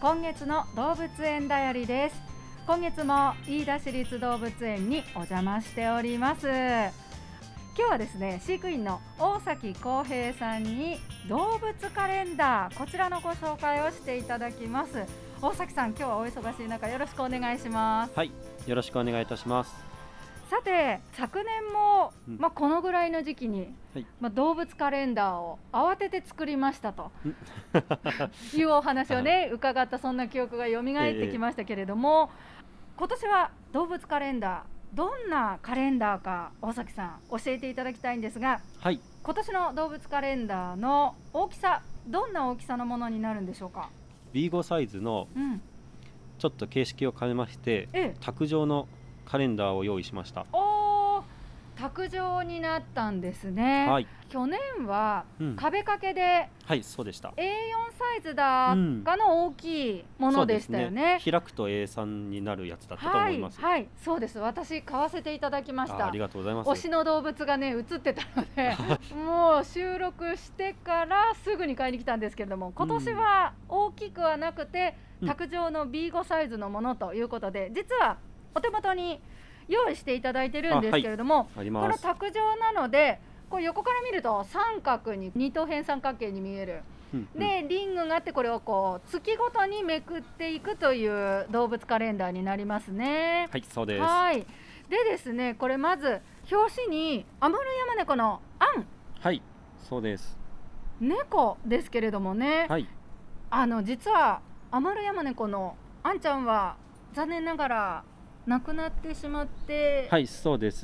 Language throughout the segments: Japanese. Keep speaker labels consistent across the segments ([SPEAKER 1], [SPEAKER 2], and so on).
[SPEAKER 1] 今月の動物園だよりです。今月も飯田市立動物園にお邪魔しております。今日はですね、飼育員の大崎康平さんに動物カレンダー、こちらのご紹介をしていただきます。大崎さん、今日はお忙しい中よろしくお願いします。
[SPEAKER 2] はい、よろしくお願いいたします。
[SPEAKER 1] さて、昨年も、このぐらいの時期に、動物カレンダーを慌てて作りましたというお話をね、伺ったそんな記憶が蘇ってきましたけれども、今年は動物カレンダー、どんなカレンダーか大崎さん教えていただきたいんですが、今年の動物カレンダーの大きさ、どんな大きさのものになるんでしょうか。
[SPEAKER 2] B5 サイズのちょっと形式を変えまして、卓上のカレンダーを用意しました。
[SPEAKER 1] 卓上になったんですね。去年は壁掛けで、
[SPEAKER 2] そうでした。
[SPEAKER 1] A4 サイズだかの大きいものでしたよね。
[SPEAKER 2] 開くと A3 になるやつだったと思います。
[SPEAKER 1] そうです。私買わせていただきました。
[SPEAKER 2] ありがとうございます。
[SPEAKER 1] 推しの動物がね映ってたのでもう収録してからすぐに買いに来たんですけれども、今年は大きくはなくて卓上の B5 サイズのものということで、実はお手元に用意していただいてるんですけれども、この卓上なのでこう横から見ると三角に二等辺三角形に見える、でリングがあって、これをこう月ごとにめくっていくという動物カレンダーになりますね。
[SPEAKER 2] そうです。
[SPEAKER 1] でですね、これまず表紙にアムールヤマネコのアン、
[SPEAKER 2] そうです。
[SPEAKER 1] 猫ですけれどもね、実はアムールヤマネコのアンちゃんは残念ながら亡くなってしまって、
[SPEAKER 2] そうです。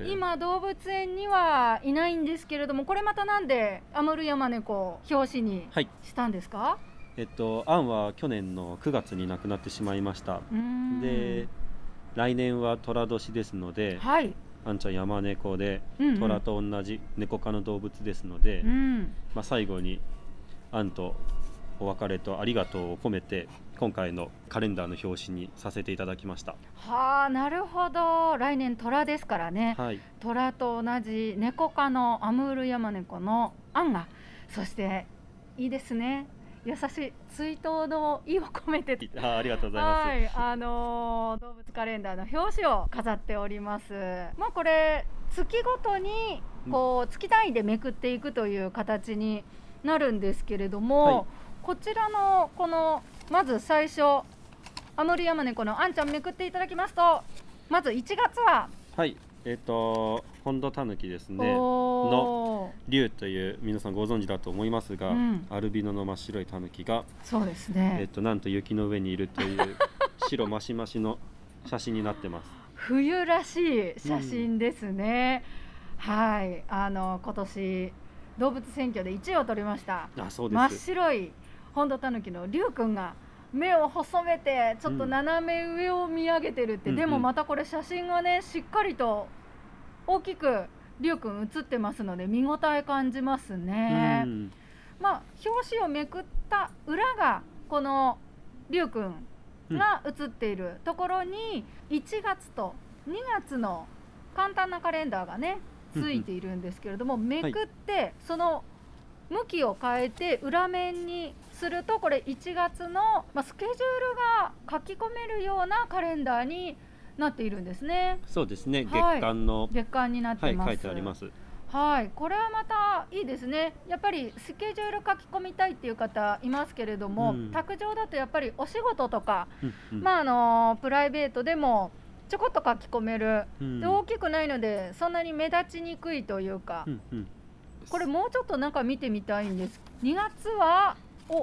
[SPEAKER 1] 今動物園にはいないんですけれども、これまたなんでアムールヤマネコを表紙にしたんですか。
[SPEAKER 2] アンは去年の9月に亡くなってしまいました。で、来年は寅年ですので、アンちゃん山猫で、虎と同じ猫科の動物ですので、最後にアンとお別れとありがとうを込めて今回のカレンダーの表紙にさせていただきました。
[SPEAKER 1] なるほど。来年虎ですからね、虎と同じ猫科のアムールヤマネコのアンが、そしていいですね、優しい追悼の意を込めて
[SPEAKER 2] ありがとうございます。
[SPEAKER 1] 動物カレンダーの表紙を飾っております。これ月ごとにこう月単位でめくっていくという形になるんですけれども、こちらのこのまず最初アムールヤマネコのアンちゃんめくっていただきますと、まず1月は
[SPEAKER 2] ホンドタヌキですねの竜という皆さんご存知だと思いますが、アルビノの真っ白いタヌキが
[SPEAKER 1] そうですね、
[SPEAKER 2] なんと雪の上にいるという白マシマシの写真になってます。
[SPEAKER 1] 冬らしい写真ですね。今年動物選挙で1位を取りました。真っ白いホンドタヌキのリュウくんが目を細めてちょっと斜め上を見上げてるって、でもまたこれ写真がねしっかりと大きくリュウくん写ってますので見応え感じますね。表紙をめくった裏がこのリュウくんが写っているところに1月と2月の簡単なカレンダーがねついているんですけれども、めくってその向きを変えて裏面にすると、これ1月のスケジュールが書き込めるようなカレンダーになっているんですね。
[SPEAKER 2] そうですね、月間
[SPEAKER 1] になってます。
[SPEAKER 2] 書いてあります。
[SPEAKER 1] これはまたいいですね。やっぱりスケジュール書き込みたいっていう方いますけれども、卓上だとやっぱりお仕事とか、プライベートでもちょこっと書き込める、で大きくないのでそんなに目立ちにくいというか、これもうちょっと中見てみたいんです。2月は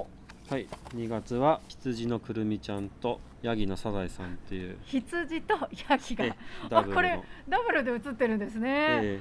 [SPEAKER 2] 2月は羊のくるみちゃんとヤギのサザエさんっていう、
[SPEAKER 1] 羊とヤギがこれダブルで写ってるんですね。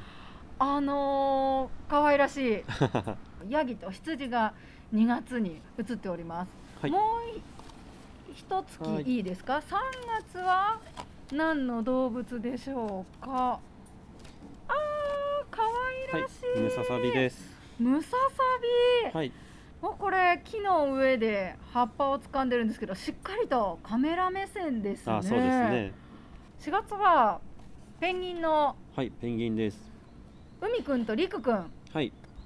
[SPEAKER 1] 可愛らしいヤギと羊が2月に写っております。もう一月いいですか。3月は何の動物でしょうか。可愛らしい、
[SPEAKER 2] ムササビです。
[SPEAKER 1] ムササビ、もうこれ木の上で葉っぱを掴んでるんですけど、しっかりとカメラ目線ですね。
[SPEAKER 2] そうですね。
[SPEAKER 1] 4月はペンギンの
[SPEAKER 2] ペンギンです。
[SPEAKER 1] 海くんとリクくん、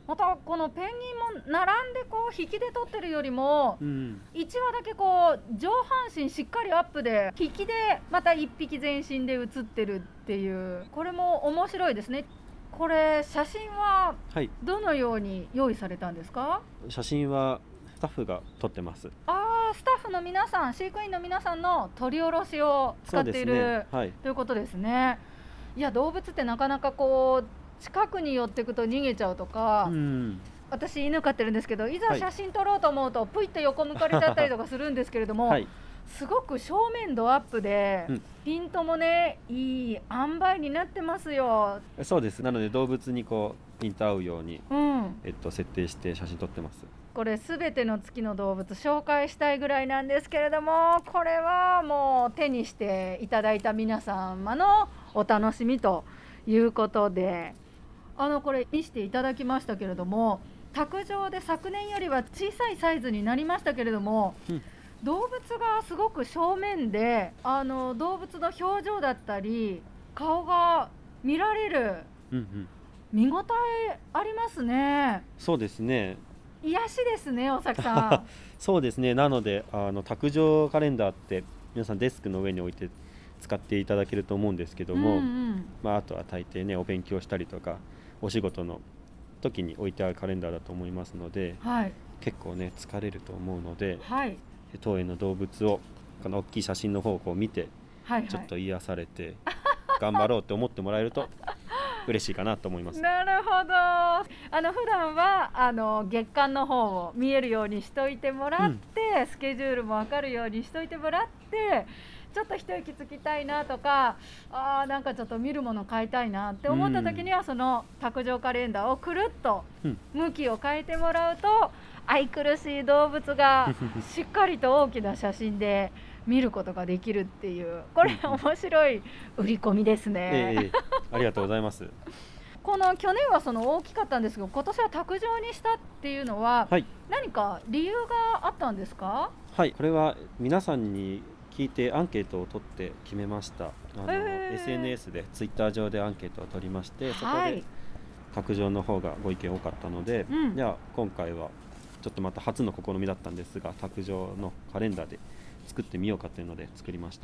[SPEAKER 1] またこのペンギンも並んでこう引きで撮ってるよりも、1羽だけこう上半身しっかりアップで引きでまた1匹全身で写ってるっていう、これも面白いですね。これ写真はどのように用意されたんですか？
[SPEAKER 2] 写真はスタッフが撮ってます。
[SPEAKER 1] スタッフの皆さん、飼育員の皆さんの撮り下ろしを使っている、ということですね。いや、動物ってなかなかこう近くに寄っていくと逃げちゃうとか、私犬飼ってるんですけど、いざ写真撮ろうと思うとプイッと横向かれちゃったりとかするんですけれども、すごく正面度アップで、ピントもねいい塩梅になってますよ。
[SPEAKER 2] そうです。なので動物にこうピント合うように、設定して写真撮ってます。
[SPEAKER 1] これすべての月の動物紹介したいぐらいなんですけれども、これはもう手にしていただいた皆様のお楽しみということで、これ見せていただきましたけれども、卓上で昨年よりは小さいサイズになりましたけれども、動物がすごく正面で動物の表情だったり顔が見られる、見応えありますね。
[SPEAKER 2] そうですね。
[SPEAKER 1] 癒しですね、大崎さん。
[SPEAKER 2] そうですね。なので卓上カレンダーって皆さんデスクの上に置いて使っていただけると思うんですけども、あとは大抵ねお勉強したりとかお仕事の時に置いてあるカレンダーだと思いますので、結構ね疲れると思うので、当園の動物をこの大きい写真の方をこう見て、ちょっと癒されて頑張ろうって思ってもらえると嬉しいかなと思います。
[SPEAKER 1] なるほど。普段は月間の方を見えるようにしといてもらって、スケジュールも分かるようにしといてもらって、ちょっと一息つきたいなとか、なんかちょっと見るもの買いたいなって思った時には、その卓上カレンダーをくるっと向きを変えてもらうと、愛くるしい動物がしっかりと大きな写真で見ることができるっていう、これ面白い売り込みですね。
[SPEAKER 2] ありがとうございます。
[SPEAKER 1] この去年はその大きかったんですけど、今年は卓上にしたっていうのは、何か理由があったんですか？
[SPEAKER 2] これは皆さんに聞いてアンケートを取って決めました。SNS でツイッター上でアンケートを取りまして、そこで卓上の方がご意見多かったので、じゃあ今回はちょっとまた初の試みだったんですが、卓上のカレンダーで作ってみようかというので作りました。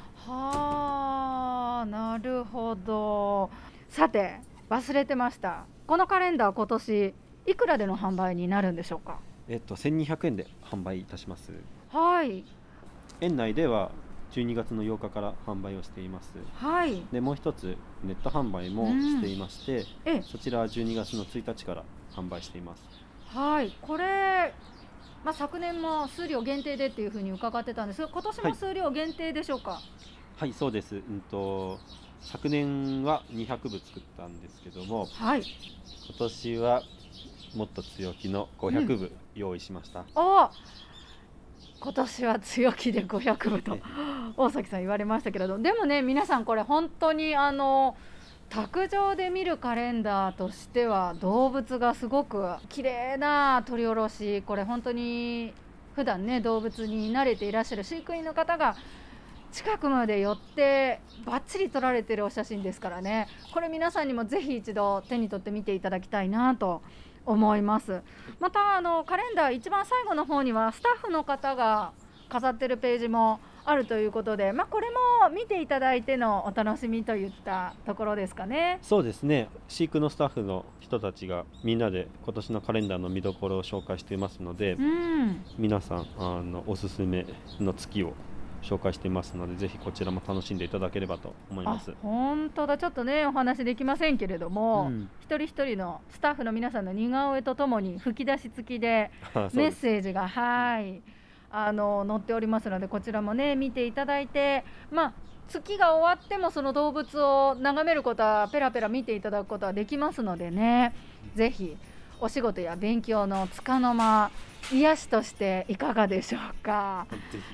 [SPEAKER 1] なるほど。さて忘れてました。このカレンダー今年いくらでの販売になるんでしょうか
[SPEAKER 2] ？1200円で販売いたします。園内では12月の8日から販売をしています。でもう一つネット販売もしていまして、そちらは12月の1日から販売しています。
[SPEAKER 1] これ、昨年も数量限定でっていうふうに伺ってたんですが、今年も数量限定でしょうか？
[SPEAKER 2] そうです。昨年は200部作ったんですけども、今年はもっと強気の500部用意しました。
[SPEAKER 1] 今年は強気で500部と大崎さん言われましたけれど、でもね皆さんこれ本当に卓上で見るカレンダーとしては動物がすごく綺麗な撮り下ろし、これ本当に普段ね動物に慣れていらっしゃる飼育員の方が近くまで寄ってバッチリ撮られてるお写真ですからね、これ皆さんにもぜひ一度手に取って見ていただきたいなと思います。またカレンダー一番最後の方にはスタッフの方が飾ってるページもあるということで、これも見ていただいてのお楽しみといったところですかね。
[SPEAKER 2] そうですね。飼育のスタッフの人たちがみんなで今年のカレンダーの見どころを紹介していますので、皆さんおすすめの月を紹介していますので、ぜひこちらも楽しんでいただければと思います。
[SPEAKER 1] 本当だ。ちょっとねお話できませんけれども、一人一人のスタッフの皆さんの似顔絵とともに吹き出し付きでメッセージが載っておりますので、こちらもね見ていただいて、月が終わってもその動物を眺めることはペラペラ見ていただくことはできますのでね、ぜひお仕事や勉強の束の間癒しとしていかがでしょうか。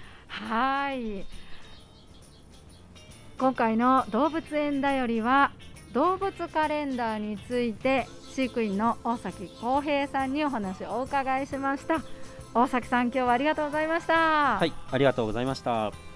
[SPEAKER 1] 今回の動物園だよりは動物カレンダーについて飼育員の大崎康平さんにお話をお伺いしました。大崎さん、今日はありがとうございました。
[SPEAKER 2] ありがとうございました。